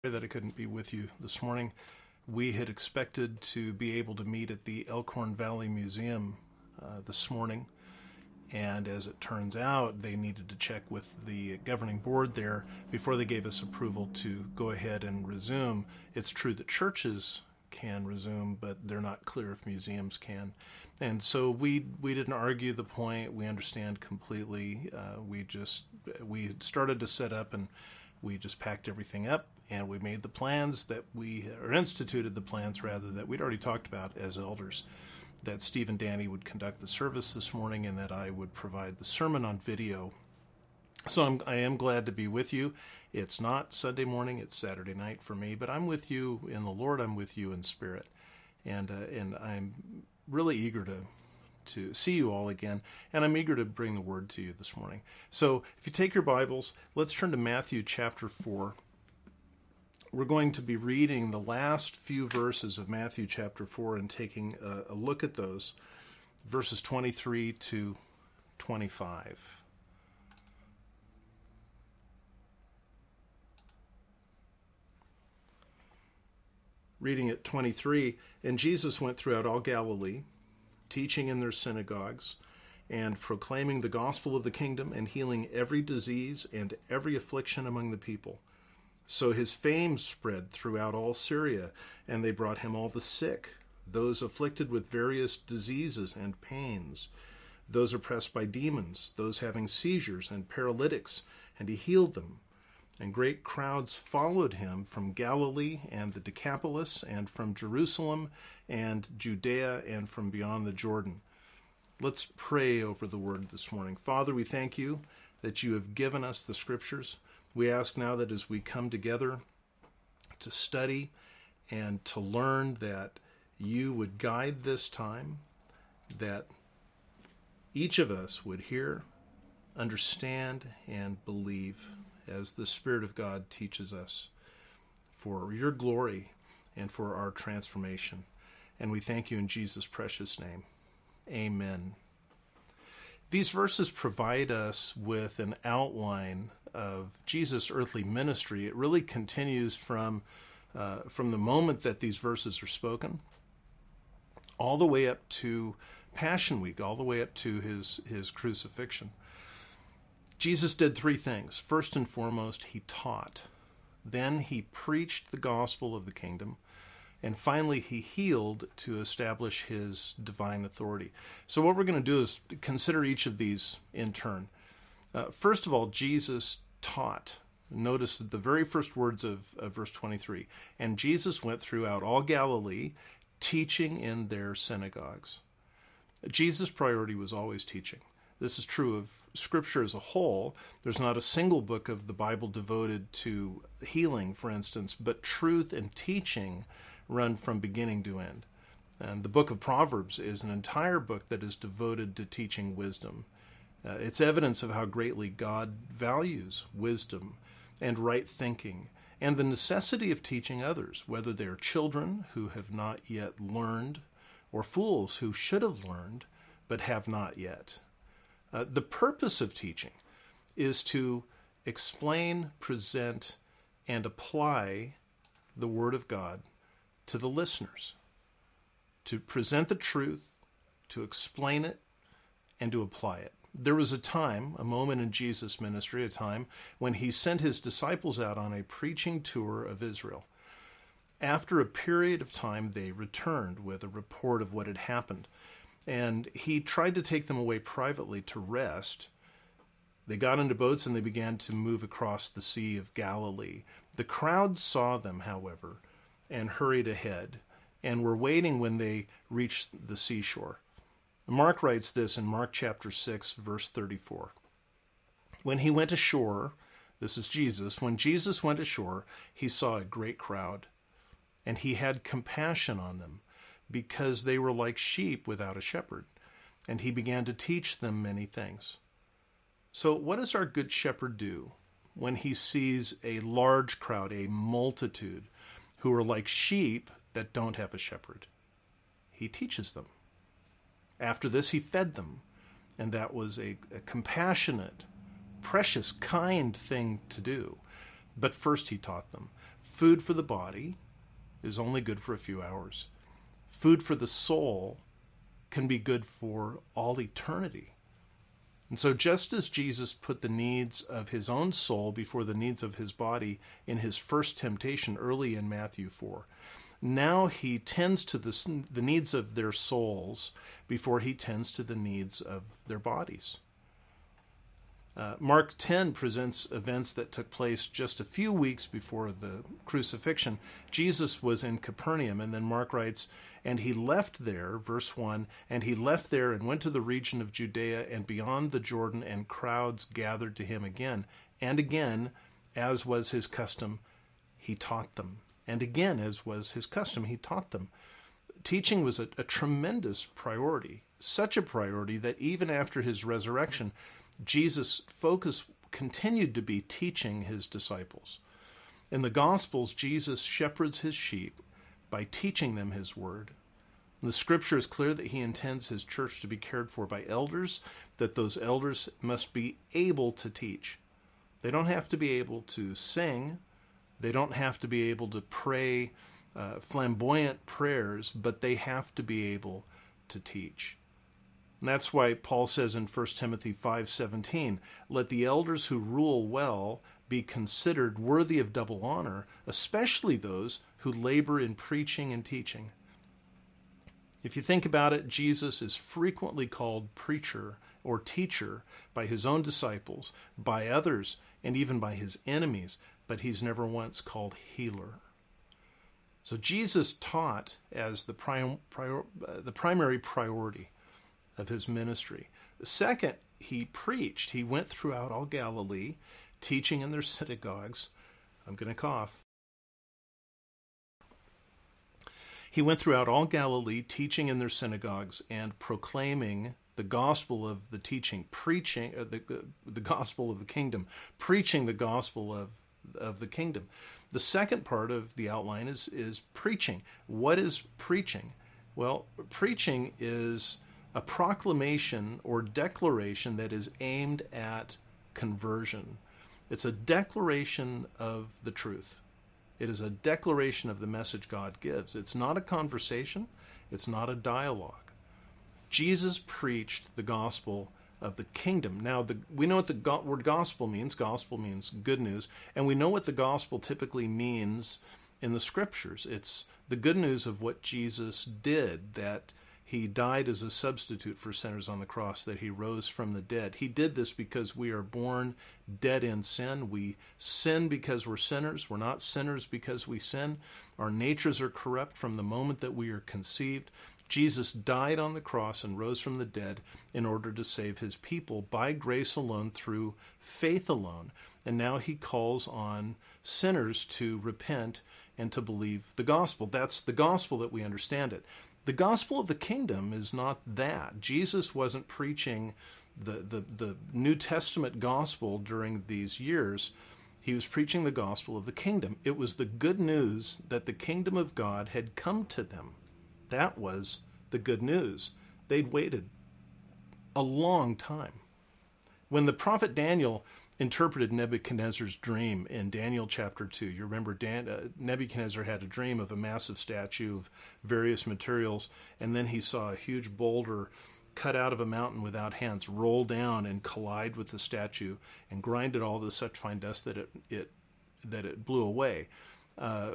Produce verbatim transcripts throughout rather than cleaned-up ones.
That I couldn't be with you this morning. We had expected to be able to meet at the Elkhorn Valley Museum uh, this morning, and as it turns out, they needed to check with the governing board there before they gave us approval to go ahead and resume. It's true that churches can resume, but they're not clear if museums can. And so we we didn't argue the point. We understand completely. Uh, we just we had started to set up, and we just packed everything up, and we made the plans that we, or instituted the plans rather, that we'd already talked about as elders, that Steve and Danny would conduct the service this morning and that I would provide the sermon on video. So I'm, I am glad to be with you. It's not Sunday morning, it's Saturday night for me, but I'm with you in the Lord, I'm with you in spirit. And uh, and I'm really eager to to see you all again, and I'm eager to bring the word to you this morning. So if you take your Bibles, let's turn to Matthew chapter four. We're going to be reading the last few verses of Matthew chapter four and taking a, a look at those, verses twenty-three to twenty-five. Reading at twenty-three, and Jesus went throughout all Galilee, teaching in their synagogues, and proclaiming the gospel of the kingdom, and healing every disease and every affliction among the people. So his fame spread throughout all Syria, and they brought him all the sick, those afflicted with various diseases and pains, those oppressed by demons, those having seizures and paralytics, and he healed them. And great crowds followed him from Galilee and the Decapolis, and from Jerusalem and Judea, and from beyond the Jordan. Let's pray over the word this morning. Father, we thank you that you have given us the scriptures. We ask now that as we come together to study and to learn, that you would guide this time, that each of us would hear, understand, and believe as the Spirit of God teaches us, for your glory and for our transformation. And we thank you in Jesus' precious name. Amen. These verses provide us with an outline of Jesus' earthly ministry. It really continues from, uh, from the moment that these verses are spoken all the way up to Passion Week, all the way up to his, his crucifixion. Jesus did three things. First and foremost, he taught. Then he preached the gospel of the kingdom. And finally, he healed to establish his divine authority. So what we're going to do is consider each of these in turn. Uh, first of all, Jesus taught. Notice the very first words of, of verse twenty-three. And Jesus went throughout all Galilee, teaching in their synagogues. Jesus' priority was always teaching. This is true of Scripture as a whole. There's not a single book of the Bible devoted to healing, for instance, but truth and teaching run from beginning to end. And the book of Proverbs is an entire book that is devoted to teaching wisdom. Uh, it's evidence of how greatly God values wisdom and right thinking, and the necessity of teaching others, whether they're children who have not yet learned, or fools who should have learned but have not yet. Uh, the purpose of teaching is to explain, present, and apply the Word of God to the listeners, to present the truth, to explain it, and to apply it. There was a time, a moment in Jesus' ministry, a time when he sent his disciples out on a preaching tour of Israel. After a period of time, they returned with a report of what had happened. And he tried to take them away privately to rest. They got into boats and they began to move across the Sea of Galilee. The crowd saw them, however, and hurried ahead, and were waiting when they reached the seashore. Mark writes this in Mark chapter six, verse thirty-four. When he went ashore, this is Jesus, when Jesus went ashore, he saw a great crowd, and he had compassion on them, because they were like sheep without a shepherd, and he began to teach them many things. So what does our good shepherd do when he sees a large crowd, a multitude, who are like sheep that don't have a shepherd? He teaches them. After this, he fed them, and that was a, a compassionate, precious, kind thing to do. But first he taught them, food for the body is only good for a few hours. Food for the soul can be good for all eternity. And so just as Jesus put the needs of his own soul before the needs of his body in his first temptation early in Matthew four, now he tends to the, the needs of their souls before he tends to the needs of their bodies. Uh, Mark ten presents events that took place just a few weeks before the crucifixion. Jesus was in Capernaum, and then Mark writes, and he left there, verse one, and he left there and went to the region of Judea and beyond the Jordan, and crowds gathered to him again. And again, as was his custom, he taught them. And again, as was his custom, he taught them. Teaching was a, a tremendous priority, such a priority that even after his resurrection, Jesus' focus continued to be teaching his disciples. In the Gospels, Jesus shepherds his sheep by teaching them his word. The scripture is clear that he intends his church to be cared for by elders, that those elders must be able to teach. They don't have to be able to sing. They don't have to be able to pray uh, flamboyant prayers, but they have to be able to teach. And that's why Paul says in First Timothy five seventeen, let the elders who rule well be considered worthy of double honor, especially those who labor in preaching and teaching. If you think about it, Jesus is frequently called preacher or teacher by his own disciples, by others, and even by his enemies, but he's never once called healer. So Jesus taught as the, prim, prior, uh, the primary priority of his ministry. Second, he preached. He went throughout all Galilee, teaching in their synagogues. I'm going to cough. He went throughout all Galilee, teaching in their synagogues and proclaiming the gospel of the teaching, preaching uh, the the gospel of the kingdom, preaching the gospel of of the kingdom. The second part of the outline is is preaching. What is preaching? Well, preaching is a proclamation or declaration that is aimed at conversion. It's a declaration of the truth. It is a declaration of the message God gives. It's not a conversation. It's not a dialogue. Jesus preached the gospel of the kingdom. Now, the, we know what the go- word gospel means. Gospel means good news. And we know what the gospel typically means in the scriptures. It's the good news of what Jesus did, that he died as a substitute for sinners on the cross, that he rose from the dead. He did this because we are born dead in sin. We sin because we're sinners. We're not sinners because we sin. Our natures are corrupt from the moment that we are conceived. Jesus died on the cross and rose from the dead in order to save his people by grace alone, through faith alone. And now he calls on sinners to repent and to believe the gospel. That's the gospel that we understand it. The gospel of the kingdom is not that. Jesus wasn't preaching the, the, the New Testament gospel during these years. He was preaching the gospel of the kingdom. It was the good news that the kingdom of God had come to them. That was the good news. They'd waited a long time. When the prophet Daniel interpreted Nebuchadnezzar's dream in Daniel chapter two. You remember Dan, uh, Nebuchadnezzar had a dream of a massive statue of various materials, and then he saw a huge boulder cut out of a mountain without hands roll down and collide with the statue and grind it all to such fine dust that it, it that it blew away. Uh,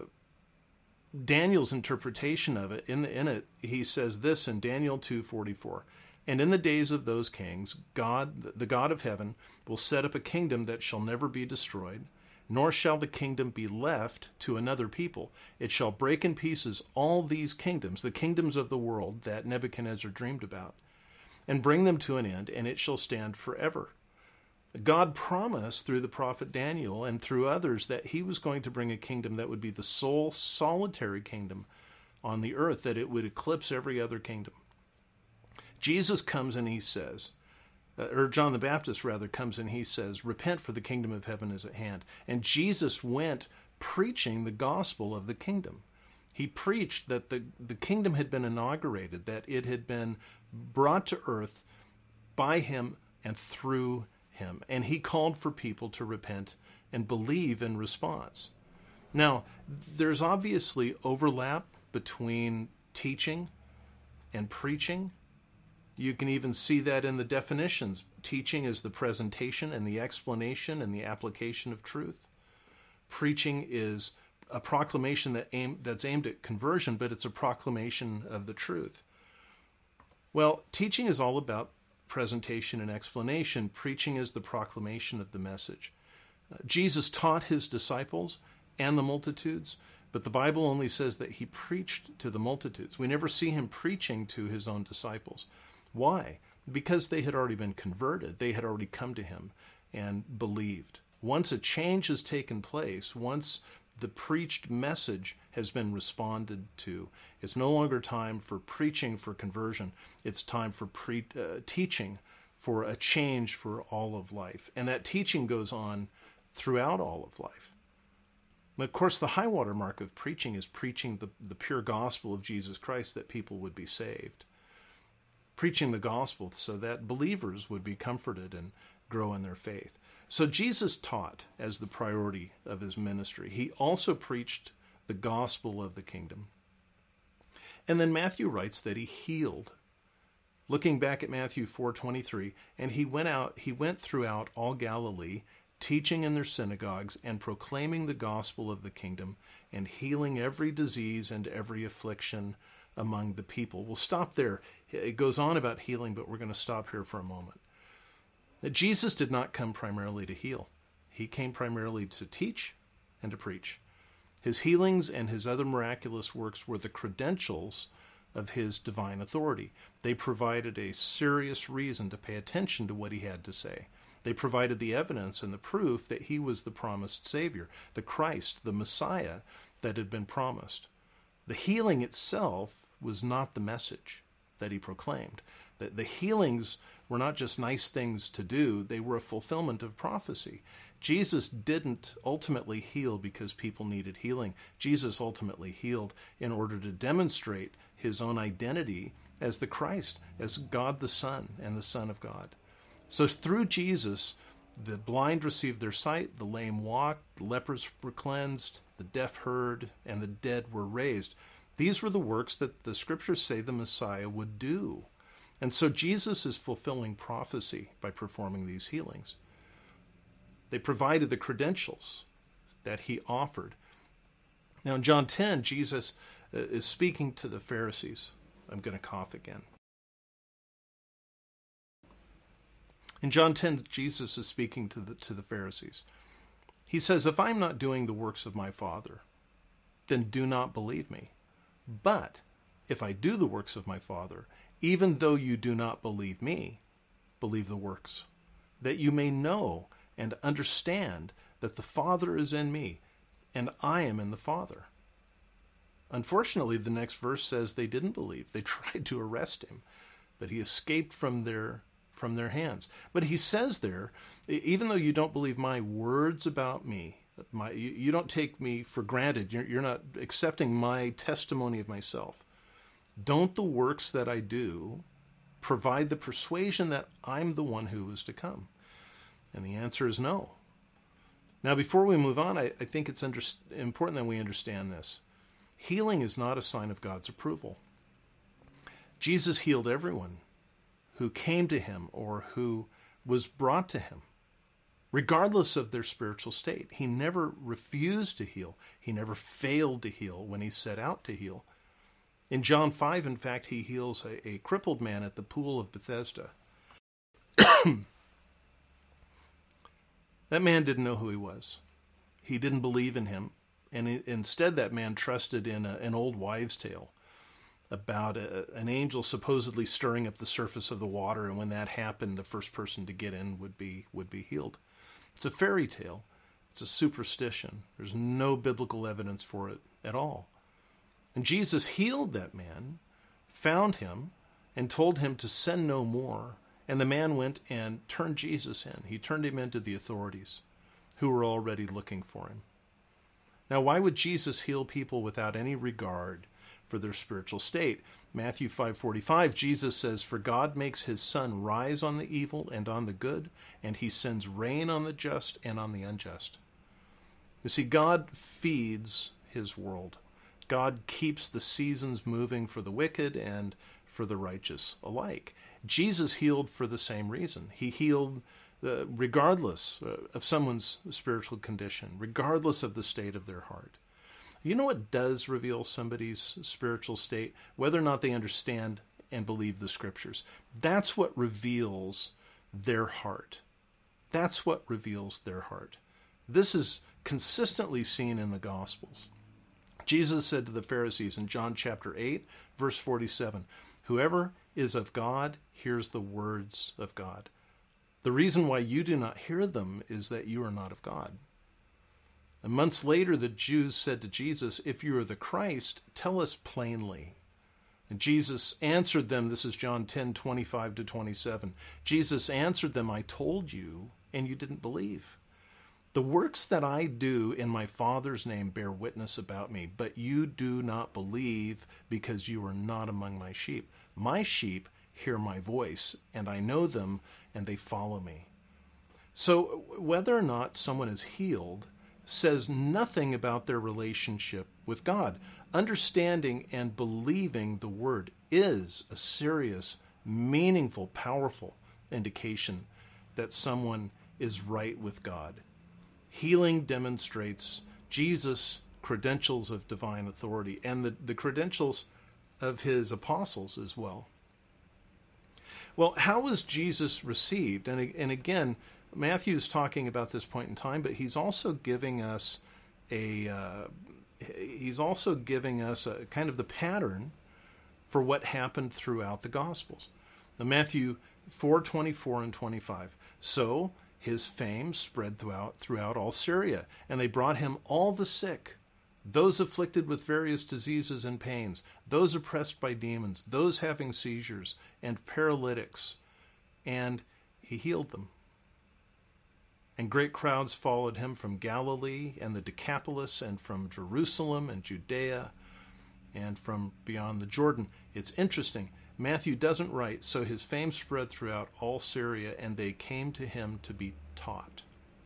Daniel's interpretation of it, in, the, in it, he says this in Daniel two forty-four. And in the days of those kings, God, the God of heaven, will set up a kingdom that shall never be destroyed, nor shall the kingdom be left to another people. It shall break in pieces all these kingdoms, the kingdoms of the world that Nebuchadnezzar dreamed about, and bring them to an end, and it shall stand forever. God promised through the prophet Daniel and through others that he was going to bring a kingdom that would be the sole solitary kingdom on the earth, that it would eclipse every other kingdom. Jesus comes and he says, or John the Baptist rather comes and he says, repent, for the kingdom of heaven is at hand. And Jesus went preaching the gospel of the kingdom. He preached that the, the kingdom had been inaugurated, that it had been brought to earth by him and through him. And he called for people to repent and believe in response. Now, there's obviously overlap between teaching and preaching. You can even see that in the definitions. Teaching is the presentation and the explanation and the application of truth. Preaching is a proclamation that aim, that's aimed at conversion, but it's a proclamation of the truth. Well, teaching is all about presentation and explanation. Preaching is the proclamation of the message. Uh, Jesus taught his disciples and the multitudes, but the Bible only says that he preached to the multitudes. We never see him preaching to his own disciples. Why? Because they had already been converted. They had already come to him and believed. Once a change has taken place, once the preached message has been responded to, it's no longer time for preaching for conversion. It's time for pre- uh, teaching for a change for all of life. And that teaching goes on throughout all of life. Of course, the high water mark of preaching is preaching the, the pure gospel of Jesus Christ, that people would be saved. Preaching the gospel so that believers would be comforted and grow in their faith. So Jesus taught as the priority of his ministry. He also preached the gospel of the kingdom. And then Matthew writes that he healed. Looking back at Matthew four twenty-three, and he went out, he went throughout all Galilee, teaching in their synagogues and proclaiming the gospel of the kingdom and healing every disease and every affliction among the people. We'll stop there. It goes on about healing, but we're going to stop here for a moment. Jesus did not come primarily to heal. He came primarily to teach and to preach. His healings and his other miraculous works were the credentials of his divine authority. They provided a serious reason to pay attention to what he had to say. They provided the evidence and the proof that he was the promised Savior, the Christ, the Messiah that had been promised. The healing itself was not the message that he proclaimed. The, the healings were not just nice things to do, they were a fulfillment of prophecy. Jesus didn't ultimately heal because people needed healing. Jesus ultimately healed in order to demonstrate his own identity as the Christ, as God the Son and the Son of God. So through Jesus, the blind received their sight, the lame walked, the lepers were cleansed, the deaf heard, and the dead were raised. These were the works that the scriptures say the Messiah would do. And so Jesus is fulfilling prophecy by performing these healings. They provided the credentials that he offered. Now in John ten, Jesus is speaking to the Pharisees. I'm going to cough again. In John ten, Jesus is speaking to the, to the Pharisees. He says, if I'm not doing the works of my Father, then do not believe me. But if I do the works of my Father, even though you do not believe me, believe the works, that you may know and understand that the Father is in me, and I am in the Father. Unfortunately, the next verse says they didn't believe. They tried to arrest him, but he escaped from their from their hands. But he says there, even though you don't believe my words about me, my you, you don't take me for granted, you're, you're not accepting my testimony of myself, don't the works that I do provide the persuasion that I'm the one who is to come? And the answer is no. Now, before we move on, I, I think it's under, important that we understand this. Healing is not a sign of God's approval. Jesus healed everyone who came to him or who was brought to him, regardless of their spiritual state. He never refused to heal. He never failed to heal when he set out to heal. In John five, in fact, he heals a, a crippled man at the pool of Bethesda. That man didn't know who he was. He didn't believe in him. And it, instead, that man trusted in a, an old wives' tale about a, an angel supposedly stirring up the surface of the water, and when that happened, the first person to get in would be would be healed. It's a fairy tale. It's a superstition. There's no biblical evidence for it at all. And Jesus healed that man, found him, and told him to send no more. And the man went and turned Jesus in. He turned him into the authorities who were already looking for him. Now, why would Jesus heal people without any regard for their spiritual state? Matthew five forty-five, Jesus says, for God makes his sun rise on the evil and on the good, and he sends rain on the just and on the unjust. You see, God feeds his world. God keeps the seasons moving for the wicked and for the righteous alike. Jesus healed for the same reason. He healed uh, regardless uh, of someone's spiritual condition, regardless of the state of their heart. You know what does reveal somebody's spiritual state? Whether or not they understand and believe the scriptures. That's what reveals their heart. That's what reveals their heart. This is consistently seen in the Gospels. Jesus said to the Pharisees in John chapter eight, verse forty-seven, "Whoever is of God hears the words of God. The reason why you do not hear them is that you are not of God." And months later, the Jews said to Jesus, "If you are the Christ, tell us plainly." And Jesus answered them, this is John ten, twenty-five to twenty-seven. Jesus answered them, "I told you, and you didn't believe. The works that I do in my Father's name bear witness about me, but you do not believe because you are not among my sheep. My sheep hear my voice, and I know them, and they follow me." So whether or not someone is healed says nothing about their relationship with God. Understanding and believing the word is a serious, meaningful, powerful indication that someone is right with God. Healing demonstrates Jesus' credentials of divine authority and the, the credentials of his apostles as well. Well, how was Jesus received? And, and again, Matthew's talking about this point in time, but he's also giving us a uh, he's also giving us a kind of the pattern for what happened throughout the Gospels. Now, Matthew four, twenty-four and twenty-five. "So his fame spread throughout throughout all Syria, and they brought him all the sick, those afflicted with various diseases and pains, those oppressed by demons, those having seizures, and paralytics, and he healed them. And great crowds followed him from Galilee and the Decapolis, and from Jerusalem and Judea, and from beyond the Jordan." It's interesting. Matthew doesn't write, "So his fame spread throughout all Syria, and they came to him to be taught,"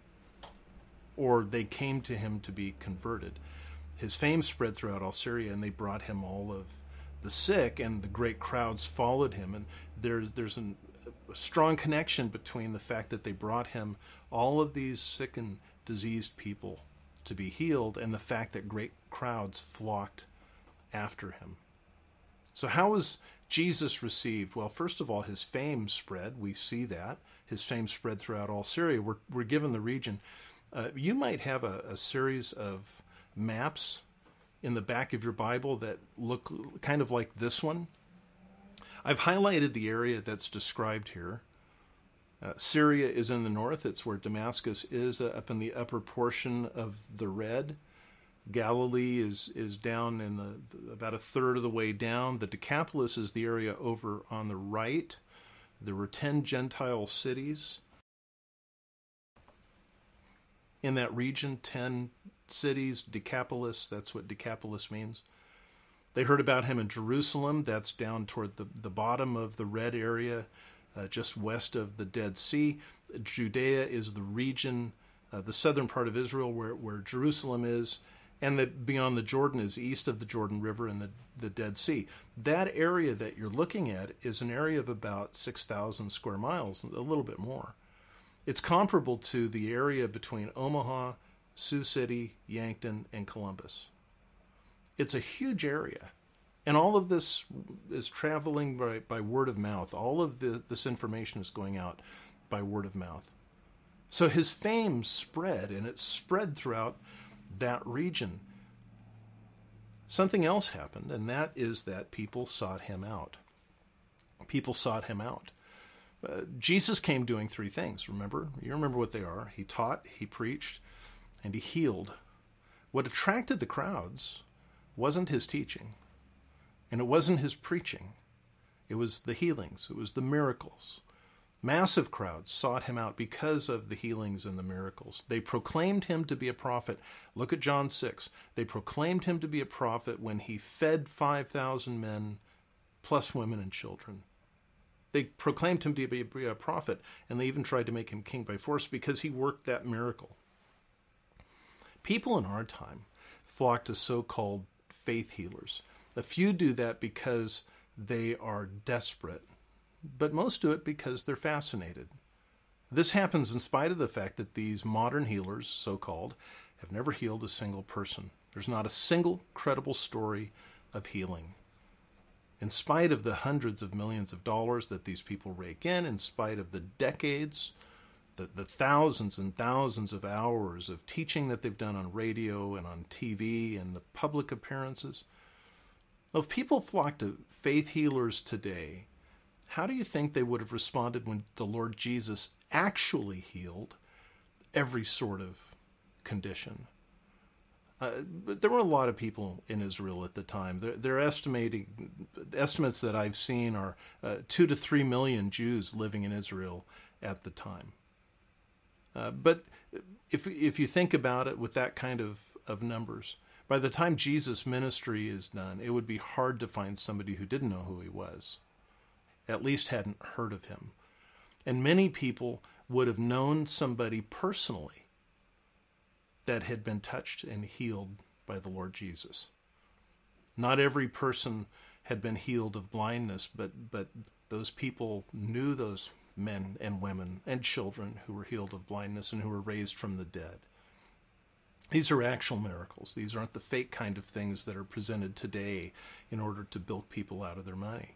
or they came to him to be converted. His fame spread throughout all Syria, and they brought him all of the sick, and the great crowds followed him. And there's there's an, a strong connection between the fact that they brought him all of these sick and diseased people to be healed, and the fact that great crowds flocked after him. So how was Jesus received? Well, first of all, his fame spread. We see that. His fame spread throughout all Syria. We're, we're given the region. Uh, you might have a, a series of maps in the back of your Bible that look kind of like this one. I've highlighted the area that's described here. Uh, Syria is in the north. It's where Damascus is, uh, up in the upper portion of the red. Galilee is is down in the, the about a third of the way down. The Decapolis is the area over on the right. There were ten Gentile cities in that region, ten cities, Decapolis, that's what Decapolis means. They heard about him in Jerusalem, that's down toward the, the bottom of the red area, uh, just west of the Dead Sea. Judea is the region, uh, the southern part of Israel where, where Jerusalem is, and that beyond the Jordan is east of the Jordan River and the, the Dead Sea. That area that you're looking at is an area of about six thousand square miles, a little bit more. It's comparable to the area between Omaha, Sioux City, Yankton, and Columbus. It's a huge area. And all of this is traveling by, by word of mouth. All of the, this information is going out by word of mouth. So his fame spread, and it spread throughout that region. Something else happened, and that is that people sought him out. People sought him out. Uh, Jesus came doing three things, remember? You remember what they are. He taught, he preached, and he healed. What attracted the crowds wasn't his teaching, and it wasn't his preaching. It was the healings. It was the miracles. Massive crowds sought him out because of the healings and the miracles. They proclaimed him to be a prophet. Look at John six. They proclaimed him to be a prophet when he fed five thousand men, plus women and children. They proclaimed him to be a prophet, and they even tried to make him king by force because he worked that miracle. People in our time flock to so-called faith healers. A few do that because they are desperate, but most do it because they're fascinated. This happens in spite of the fact that these modern healers, so-called, have never healed a single person. There's not a single credible story of healing. In spite of the hundreds of millions of dollars that these people rake in, in spite of the decades, the, the thousands and thousands of hours of teaching that they've done on radio and on T V and the public appearances, well, if people flock to faith healers today, how do you think they would have responded when the Lord Jesus actually healed every sort of condition? Uh, but there were a lot of people in Israel at the time. They're, they're estimating, estimates that I've seen are uh, two to three million Jews living in Israel at the time. Uh, but if if you think about it with that kind of, of numbers, by the time Jesus' ministry is done, it would be hard to find somebody who didn't know who he was, at least hadn't heard of him. And many people would have known somebody personally that had been touched and healed by the Lord Jesus. Not every person had been healed of blindness, but, but those people knew those men and women and children who were healed of blindness and who were raised from the dead. These are actual miracles. These aren't the fake kind of things that are presented today in order to bilk people out of their money.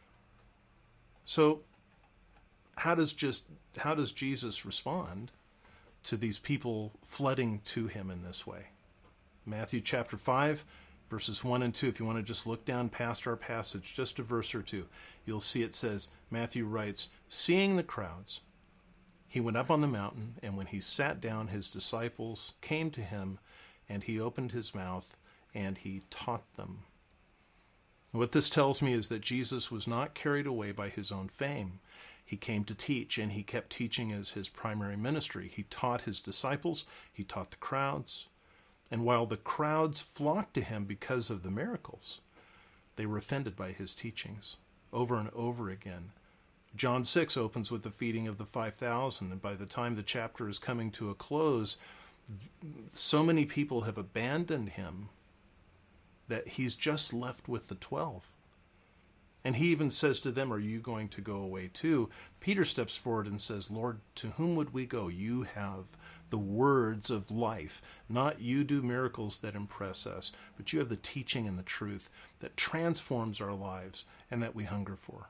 So how does just how does Jesus respond to these people flooding to him in this way? Matthew chapter five, verses one and two. If you want to just look down past our passage, just a verse or two, you'll see it says, Matthew writes, "Seeing the crowds, he went up on the mountain, and when he sat down, his disciples came to him, and he opened his mouth, and he taught them." What this tells me is that Jesus was not carried away by his own fame. He came to teach, and he kept teaching as his primary ministry. He taught his disciples, he taught the crowds, and while the crowds flocked to him because of the miracles, they were offended by his teachings over and over again. John six opens with the feeding of the five thousand, and by the time the chapter is coming to a close, so many people have abandoned him that he's just left with the twelve. And he even says to them, "Are you going to go away too?" Peter steps forward and says, "Lord, to whom would we go? You have the words of life. Not you do miracles that impress us, but you have the teaching and the truth that transforms our lives and that we hunger for."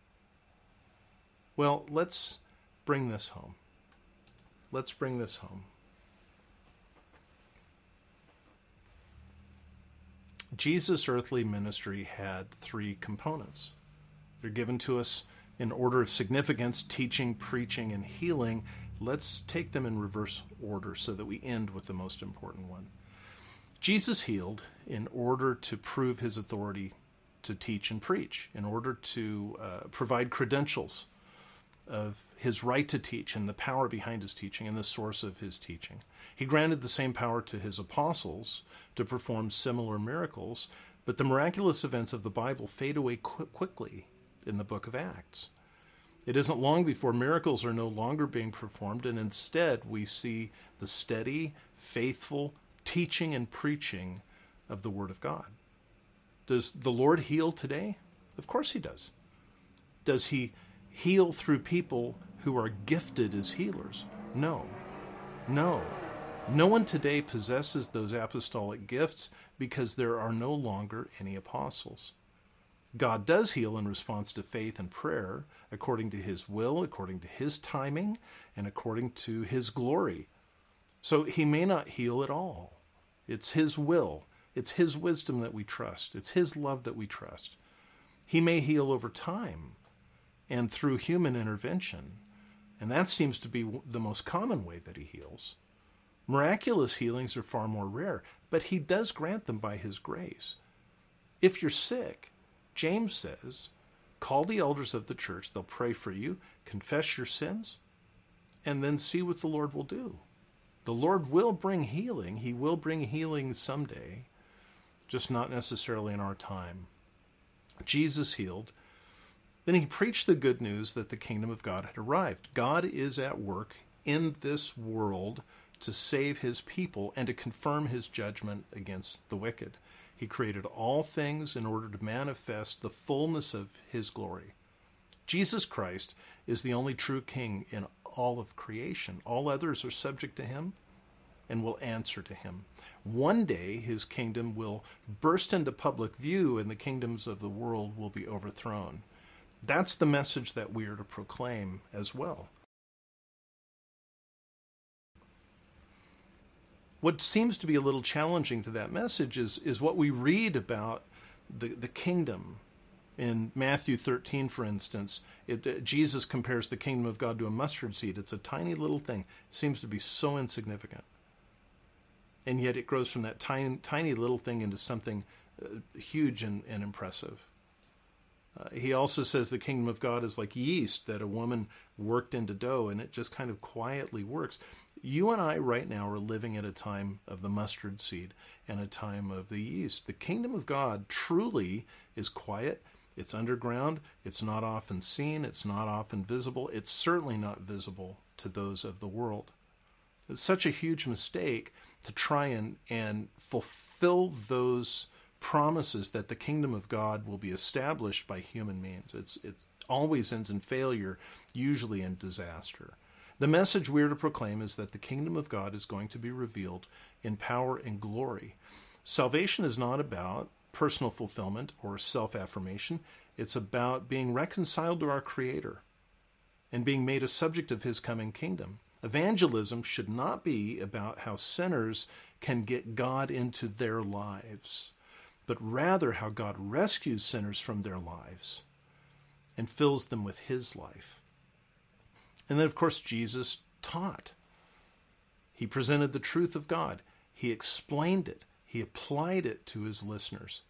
Well, let's bring this home. Let's bring this home. Jesus' earthly ministry had three components. They're given to us in order of significance: teaching, preaching, and healing. Let's take them in reverse order so that we end with the most important one. Jesus healed in order to prove his authority to teach and preach, in order to uh, provide credentials of his right to teach and the power behind his teaching and the source of his teaching. He granted the same power to his apostles to perform similar miracles, but the miraculous events of the Bible fade away qu- quickly in the book of Acts. It isn't long before miracles are no longer being performed, and instead we see the steady, faithful teaching and preaching of the Word of God. Does the Lord heal today? Of course he does. Does he heal through people who are gifted as healers? No. No. No one today possesses those apostolic gifts because there are no longer any apostles. God does heal in response to faith and prayer, according to his will, according to his timing, and according to his glory. So he may not heal at all. It's his will. It's his wisdom that we trust. It's his love that we trust. He may heal over time and through human intervention, and that seems to be the most common way that he heals. Miraculous healings are far more rare, but he does grant them by his grace. If you're sick, James says, call the elders of the church, they'll pray for you, confess your sins, and then see what the Lord will do. The Lord will bring healing. He will bring healing someday, just not necessarily in our time. Jesus healed. Then he preached the good news that the kingdom of God had arrived. God is at work in this world to save his people and to confirm his judgment against the wicked. He created all things in order to manifest the fullness of his glory. Jesus Christ is the only true king in all of creation. All others are subject to him and will answer to him. One day his kingdom will burst into public view and the kingdoms of the world will be overthrown. That's the message that we are to proclaim as well. What seems to be a little challenging to that message is, is what we read about the, the kingdom. In Matthew thirteen, for instance, it, uh, Jesus compares the kingdom of God to a mustard seed. It's a tiny little thing. It seems to be so insignificant. And yet it grows from that tiny, tiny little thing into something uh, huge and, and impressive. Uh, he also says the kingdom of God is like yeast that a woman worked into dough, and it just kind of quietly works. You and I right now are living at a time of the mustard seed and a time of the yeast. The kingdom of God truly is quiet. It's underground. It's not often seen. It's not often visible. It's certainly not visible to those of the world. It's such a huge mistake to try and, and fulfill those promises that the kingdom of God will be established by human means. It's, it always ends in failure, usually in disaster. The message we are to proclaim is that the kingdom of God is going to be revealed in power and glory. Salvation is not about personal fulfillment or self-affirmation. It's about being reconciled to our Creator and being made a subject of his coming kingdom. Evangelism should not be about how sinners can get God into their lives, but rather how God rescues sinners from their lives and fills them with his life. And then, of course, Jesus taught. He presented the truth of God. He explained it. He applied it to his listeners.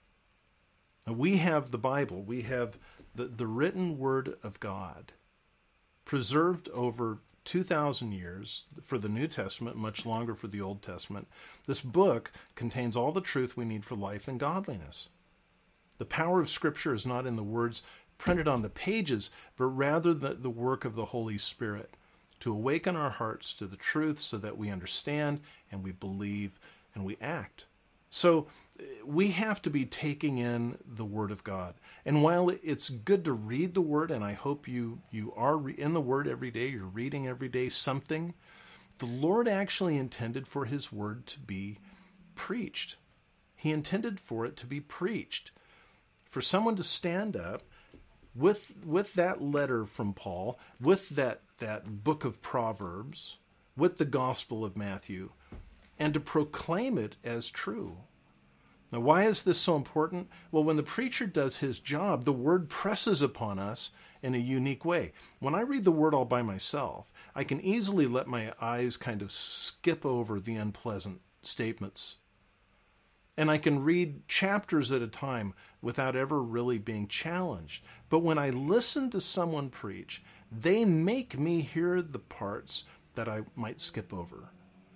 And we have the Bible. We have the, the written word of God, preserved over two thousand years for the New Testament, much longer for the Old Testament. This book contains all the truth we need for life and godliness. The power of Scripture is not in the words printed on the pages, but rather the, the work of the Holy Spirit to awaken our hearts to the truth so that we understand and we believe and we act. So we have to be taking in the Word of God. And while it's good to read the Word, and I hope you, you are re- in the Word every day, you're reading every day something, the Lord actually intended for his Word to be preached. He intended for it to be preached. For someone to stand up with, with that letter from Paul, with that, that book of Proverbs, with the Gospel of Matthew, and to proclaim it as true. Now, why is this so important? Well, when the preacher does his job, the word presses upon us in a unique way. When I read the word all by myself, I can easily let my eyes kind of skip over the unpleasant statements. And I can read chapters at a time without ever really being challenged. But when I listen to someone preach, they make me hear the parts that I might skip over.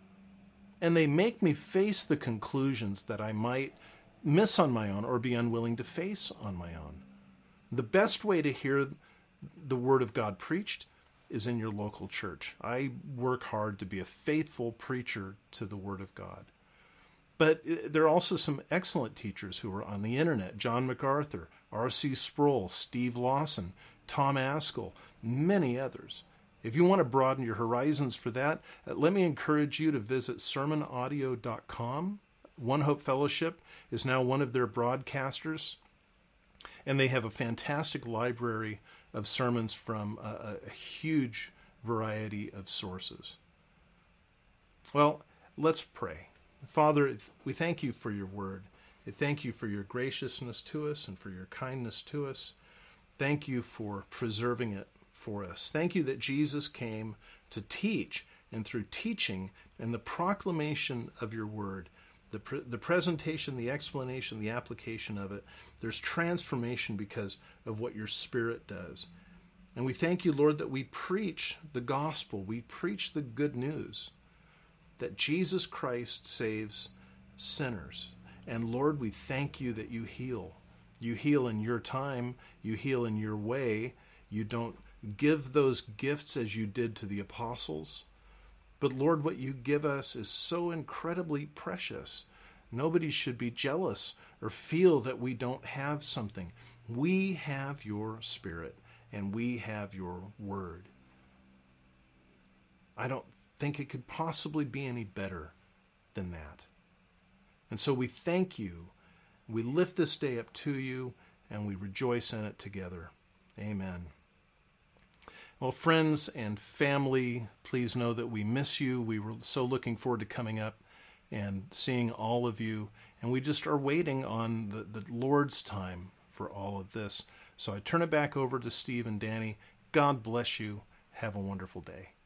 And they make me face the conclusions that I might miss on my own or be unwilling to face on my own. The best way to hear the Word of God preached is in your local church. I work hard to be a faithful preacher to the Word of God. But there are also some excellent teachers who are on the internet. John MacArthur, R C Sproul, Steve Lawson, Tom Askell, many others. If you want to broaden your horizons for that, let me encourage you to visit sermon audio dot com. One Hope Fellowship is now one of their broadcasters, and they have a fantastic library of sermons from a, a huge variety of sources. Well, let's pray. Father, we thank you for your word. We thank you for your graciousness to us and for your kindness to us. Thank you for preserving it for us. Thank you that Jesus came to teach, and through teaching and the proclamation of your word, the, pre- the presentation, the explanation, the application of it, there's transformation because of what your Spirit does. And we thank you, Lord, that we preach the gospel. We preach the good news that Jesus Christ saves sinners. And Lord, we thank you that you heal. You heal in your time. You heal in your way. You don't give those gifts as you did to the apostles, But Lord, what you give us is so incredibly precious. Nobody should be jealous or feel that we don't have something. We have your Spirit, and we have your word. I don't think it could possibly be any better than that. And so we thank you. We lift this day up to you, and we rejoice in it together. Amen. Well, friends and family, please know that we miss you. We were so looking forward to coming up and seeing all of you. And we just are waiting on the, the Lord's time for all of this. So I turn it back over to Steve and Danny. God bless you. Have a wonderful day.